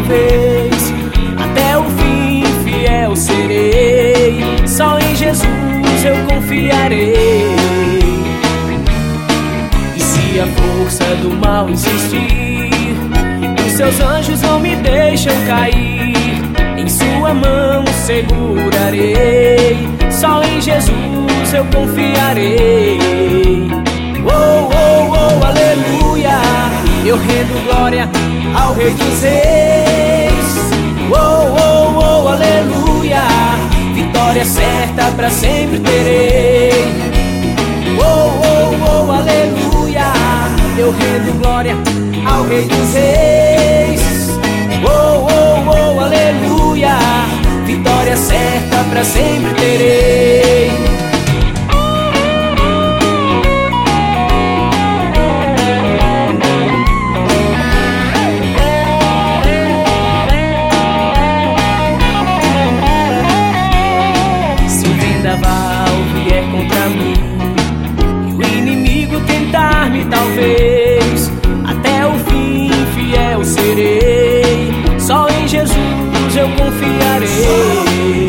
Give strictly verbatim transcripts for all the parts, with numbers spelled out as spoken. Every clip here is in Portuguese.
talvez. Até o fim fiel serei, só em Jesus eu confiarei. E se a força do mal insistir, os seus anjos não me deixam cair, em sua mão segurarei, só em Jesus eu confiarei. Oh, oh, oh, aleluia, eu rendo glória ao Rei dos Reis. Oh, oh, oh, aleluia, vitória certa pra sempre terei. Oh, oh, oh, aleluia, eu rendo glória ao Rei dos Reis. Oh, oh, oh, aleluia, vitória certa pra sempre terei. Se o vendaval vier contra mim e o inimigo tentar-me talvez, até o fim fiel serei, só em Jesus eu confiarei.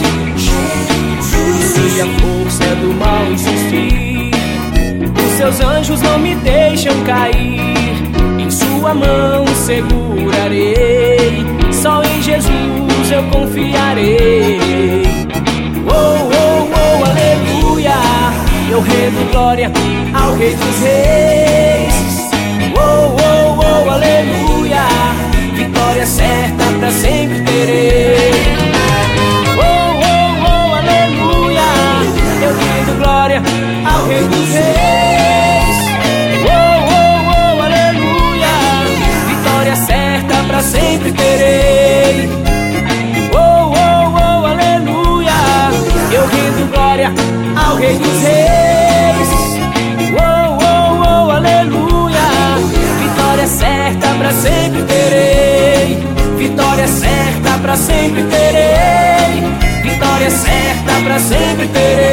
E se a força do mal insistir, os seus anjos não me deixam cair, em sua mão segurarei, só em Jesus eu confiarei. Oh, oh, oh, aleluia, eu rendo glória ao Rei dos Reis. Oh, oh, oh, aleluia, vitória certa pra sempre terei. Oh, oh, oh, aleluia, eu rendo glória ao Rei dos Reis. Oh, oh, oh, aleluia, vitória certa pra sempre terei. Oh, oh, oh, aleluia, eu rendo glória ao Rei dos Reis. Oh, oh, oh, aleluia, vitória certa pra sempre terei. Vitória certa pra sempre terei. Vitória certa pra sempre terei.